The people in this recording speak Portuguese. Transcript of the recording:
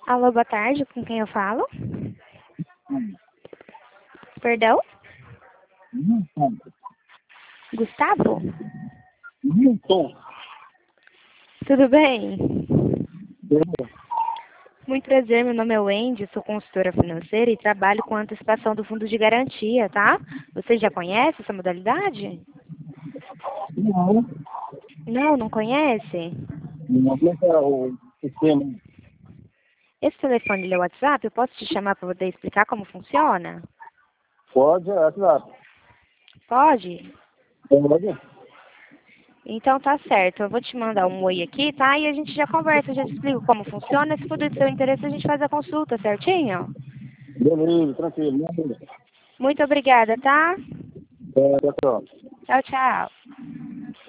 Alô, boa tarde, com quem eu falo? Perdão? Milton. Gustavo? Milton. Tudo bem? Beleza. Muito prazer, meu nome é Wendy, sou consultora financeira e trabalho com antecipação do fundo de garantia, tá? Você já conhece essa modalidade? Não. Não, não conhece? Não é o sistema. Esse telefone ele é o WhatsApp, eu posso te chamar para poder explicar como funciona? Pode, WhatsApp. Pode? Pode. Então tá certo, eu vou te mandar um oi aqui, tá? E a gente já conversa, já te explico como funciona. Se for do seu interesse, a gente faz a consulta, certinho? Beleza, tranquilo. Muito obrigada, tá? Tchau. Tchau, tchau.